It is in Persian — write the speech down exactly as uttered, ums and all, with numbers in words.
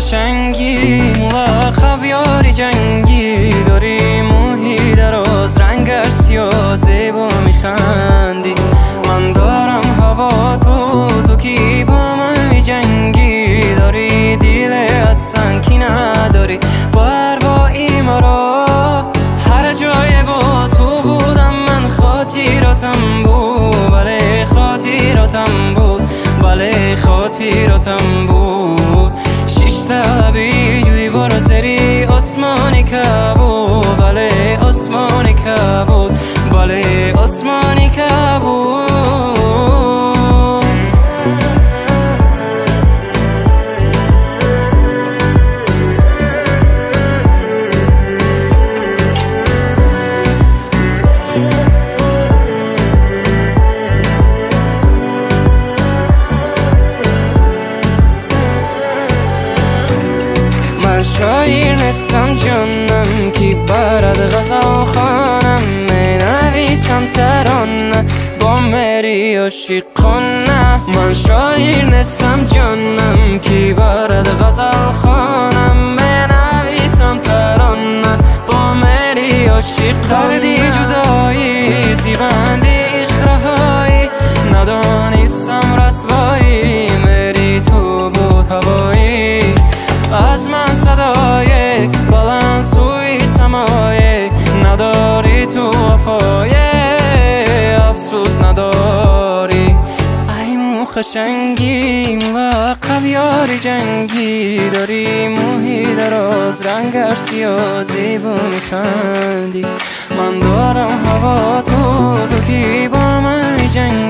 قشنگی ملقب یاری جنگی داری موهی دراز رنگ سیاه زیبا میخندی من دارم هوا تو تو کی با من میجنگی داری دیل از سنگی نداری پروایی مرا هر جای با تو بودم من خاطراتم بود بله خاطراتم بود بله خاطراتم بود شش طلبی جوی بارو زری آسمانی که بود بله آسمانی که بود بله آسمانی که بود شاعر نستم جانم کی برد غزل خانم می نویسم ترانه با مری عاشقانه من شاعر نستم جانم کی برد غزل خانم می نویسم ترانه با مری عاشقانه دردی جدایی زیبندی عشق رهایی ندانستم رسوایی مری تو بود هوایی از من صدای بلند سوی سمای نداری تو وفای افسوس نداری ای مو خشنگی ملقب یاری جنگی داری موهی دراز رنگ سیاه زیبا میخندی من دارم هوا تو تو کی با من میجنگی